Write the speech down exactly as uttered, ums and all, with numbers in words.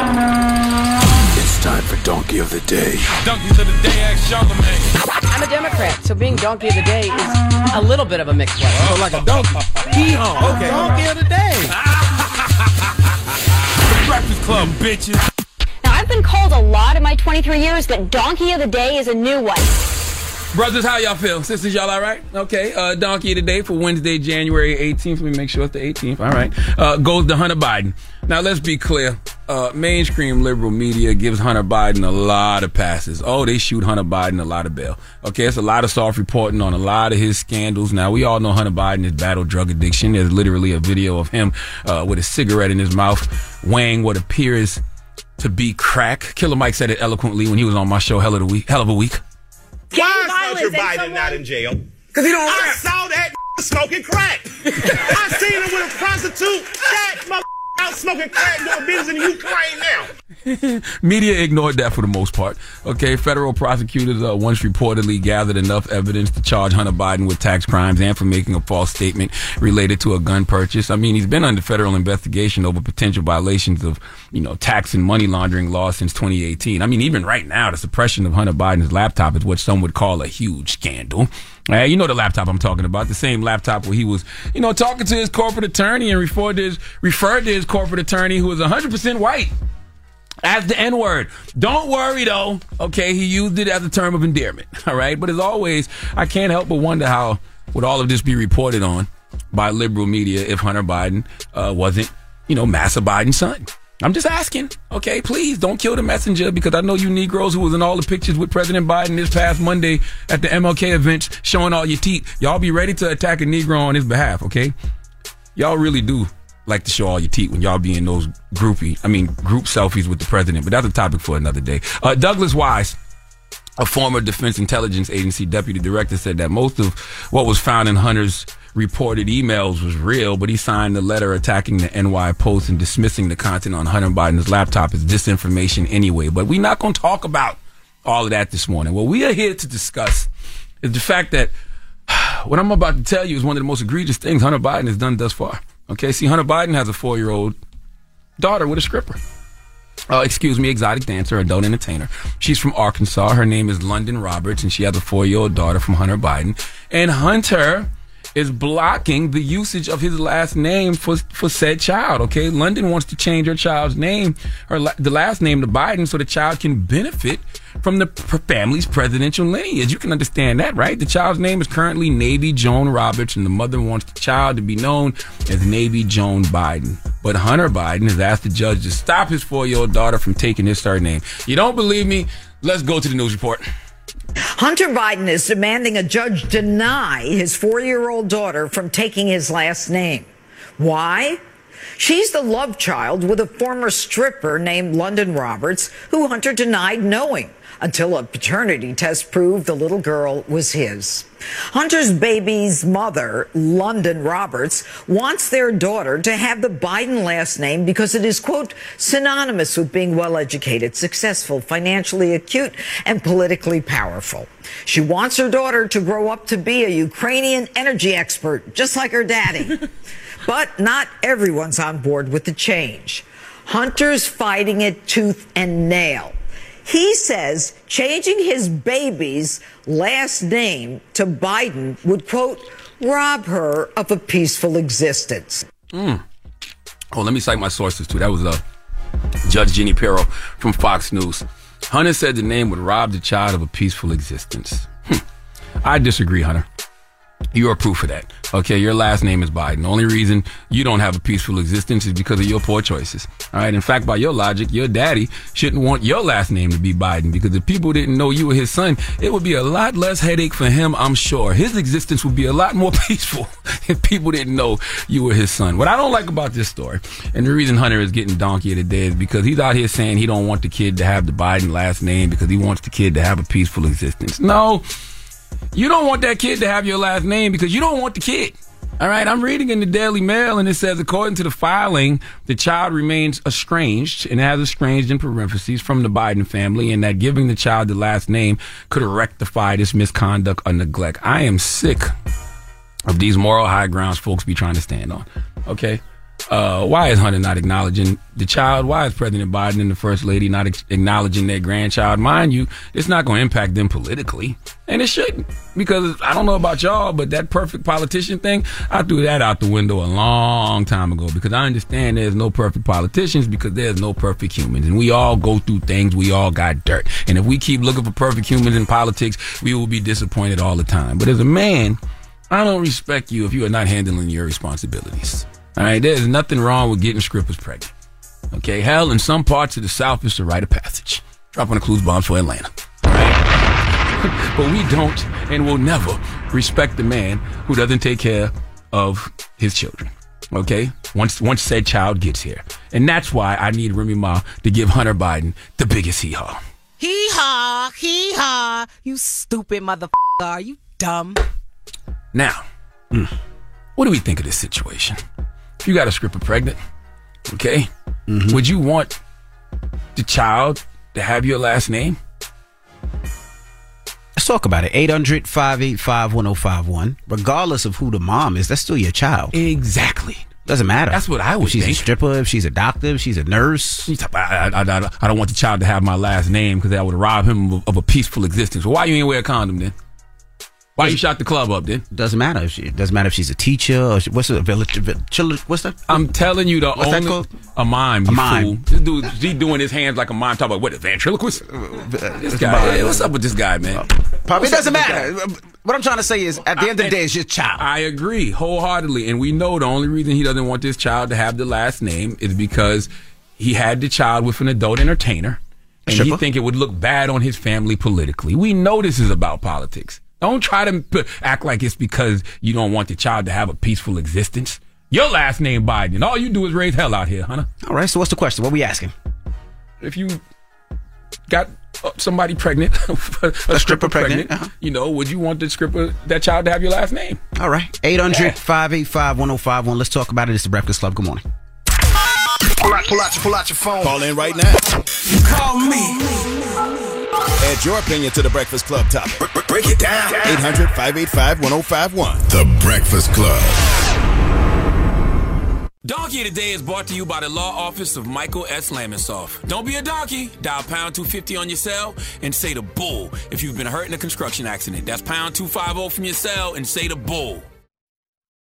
It's time for Donkey of the Day. Donkeys of the Day, ask Charlamagne. I'm a Democrat, so being Donkey of the Day is a little bit of a mixed blessing. So like a donkey. Hee-haw. Okay. Donkey of the Day. The Breakfast Club, bitches. Now, I've been called a lot in my twenty-three years, but Donkey of the Day is a new one. Brothers, how y'all feel? Sisters, y'all all right? Okay, uh, Donkey of the Day for Wednesday, January eighteenth. Let me make sure it's the eighteenth. All right. Uh, goes to Hunter Biden. Now, let's be clear. Uh, mainstream liberal media gives Hunter Biden a lot of passes. Oh, they shoot Hunter Biden a lot of bail. Okay, it's a lot of soft reporting on a lot of his scandals. Now, we all know Hunter Biden has battled drug addiction. There's literally a video of him uh, with a cigarette in his mouth, weighing what appears to be crack. Killer Mike said it eloquently when he was on my show, Hell of, the week, Hell of a Week. Why is Hunter Biden someone... not in jail? Because he don't I rap. saw that smoking crack. I seen him with a prostitute. That mother out smoking crack doing business in Ukraine now. Media ignored that for the most part. Okay, federal prosecutors uh, once reportedly gathered enough evidence to charge Hunter Biden with tax crimes and for making a false statement related to a gun purchase. I mean, he's been under federal investigation over potential violations of, you know, tax and money laundering laws since twenty eighteen. I mean, even right now, the suppression of Hunter Biden's laptop is what some would call a huge scandal. Uh, you know the laptop I'm talking about, the same laptop where he was, you know, talking to his corporate attorney and referred to his, referred to his corporate attorney who was one hundred percent white as the N-word. Don't worry, though. Okay, he used it as a term of endearment, all right? But as always, I can't help but wonder how would all of this be reported on by liberal media if Hunter Biden uh, wasn't, you know, Massa Biden's son. I'm just asking, okay? Please don't kill the messenger, because I know you Negroes who was in all the pictures with President Biden this past Monday at the M L K events showing all your teeth. Y'all be ready to attack a Negro on his behalf, okay? Y'all really do like to show all your teeth when y'all be in those groupie, I mean, group selfies with the president, but that's a topic for another day. Uh, Douglas Wise, a former Defense Intelligence Agency deputy director, said that most of what was found in Hunter's reported emails was real, but he signed the letter attacking the N Y Post and dismissing the content on Hunter Biden's laptop as disinformation anyway. But we're not going to talk about all of that this morning. What we are here to discuss is the fact that what I'm about to tell you is one of the most egregious things Hunter Biden has done thus far. Okay, see, Hunter Biden has a four-year-old daughter with a stripper. Uh, excuse me, exotic dancer, adult entertainer. She's from Arkansas. Her name is London Roberts, and she has a four-year-old daughter from Hunter Biden. And Hunter is blocking the usage of his last name for for said child. Okay, London wants to change her child's name, her la- the last name to Biden, so the child can benefit from the pr- family's presidential lineage. You can understand that, right? The child's name is currently Navy Joan Roberts, and the mother wants the child to be known as Navy Joan Biden. But Hunter Biden has asked the judge to stop his four-year-old daughter from taking his surname. You don't believe me? Let's go to the news report. Hunter Biden is demanding a judge deny his four-year-old daughter from taking his last name. Why? She's the love child with a former stripper named London Roberts, who Hunter denied knowing until a paternity test proved the little girl was his. Hunter's baby's mother, London Roberts, wants their daughter to have the Biden last name because it is, quote, synonymous with being well-educated, successful, financially acute, and politically powerful. She wants her daughter to grow up to be a Ukrainian energy expert, just like her daddy. But not everyone's on board with the change. Hunter's fighting it tooth and nail. He says changing his baby's last name to Biden would, quote, rob her of a peaceful existence. Mm. Oh, let me cite my sources, too. That was uh, Judge Jeannie Pirro from Fox News. Hunter said the name would rob the child of a peaceful existence. Hm. I disagree, Hunter. You are proof of that. Okay, your last name is Biden. The only reason you don't have a peaceful existence is because of your poor choices. All right. In fact, by your logic, your daddy shouldn't want your last name to be Biden, because if people didn't know you were his son, it would be a lot less headache for him, I'm sure. His existence would be a lot more peaceful if people didn't know you were his son. What I don't like about this story, and the reason Hunter is getting donkey of the day, is because he's out here saying he don't want the kid to have the Biden last name because he wants the kid to have a peaceful existence. No. You don't want that kid to have your last name because you don't want the kid. All right, I'm reading in the Daily Mail, and it says, according to the filing, the child remains estranged and has estranged in parentheses from the Biden family, and that giving the child the last name could rectify this misconduct or neglect. I am sick of these moral high grounds folks be trying to stand on. Okay? Uh, why is Hunter not acknowledging the child? Why is President Biden and the First Lady not ex- acknowledging their grandchild? Mind you, it's not going to impact them politically. And it shouldn't. Because I don't know about y'all, but that perfect politician thing, I threw that out the window a long time ago. Because I understand there's no perfect politicians because there's no perfect humans. And we all go through things. We all got dirt. And if we keep looking for perfect humans in politics, we will be disappointed all the time. But as a man, I don't respect you if you are not handling your responsibilities. All right, there's nothing wrong with getting strippers pregnant. Okay, hell, in some parts of the South, it's a rite of passage. Dropping the clues bombs for Atlanta. All right? But we don't and will never respect the man who doesn't take care of his children. Okay, once once said child gets here. And that's why I need Remy Ma to give Hunter Biden the biggest hee-haw. Hee-haw, hee-haw, you stupid motherfucker. Are you dumb? Now, mm, what do we think of this situation? If you got a stripper pregnant, okay, mm-hmm. would you want the child to have your last name? Let's talk about it. eight hundred, five eight five, one oh five one. Regardless of who the mom is, that's still your child. Exactly. Doesn't matter. That's what I would if she's think. a stripper, if she's a doctor, if she's a nurse. I, I, I, I don't want the child to have my last name because that would rob him of, of a peaceful existence. Well, why you ain't wear a condom then? Why you shot the club up then? Doesn't matter. If she, doesn't matter if she's a teacher or she, what's the village? What's that? I'm telling you, the what's only that called? A mime. A You mime. Fool. This dude, he doing his hands like a mime. Talking about what? A ventriloquist? This guy. Hey, what's up with this guy, man? Probably it doesn't matter. What I'm trying to say is, at the end of the day, it's your child. I agree wholeheartedly, and we know the only reason he doesn't want this child to have the last name is because he had the child with an adult entertainer, and he think it would look bad on his family politically. We know this is about politics. Don't try to p- act like it's because you don't want the child to have a peaceful existence. Your last name Biden, and all you do is raise hell out here, Hunter. All right, so what's the question? What are we asking? If you got uh, somebody pregnant, a, a stripper, stripper pregnant, pregnant uh-huh. you know, would you want the stripper, that child to have your last name? All right, eight hundred, five eight five, one oh five one. Let's talk about it. It's the Breakfast Club. Good morning. Pull out, pull out, pull out your phone. Call in right now. Call me. Add your opinion to the Breakfast Club topic. Break it down. eight hundred, five eight five, one oh five one. The Breakfast Club. Donkey of the Day is brought to you by the law office of Michael S. Lamonsoff. Don't be a donkey. Dial pound two fifty on your cell and say the bull if you've been hurt in a construction accident. That's pound two fifty from your cell and say the bull.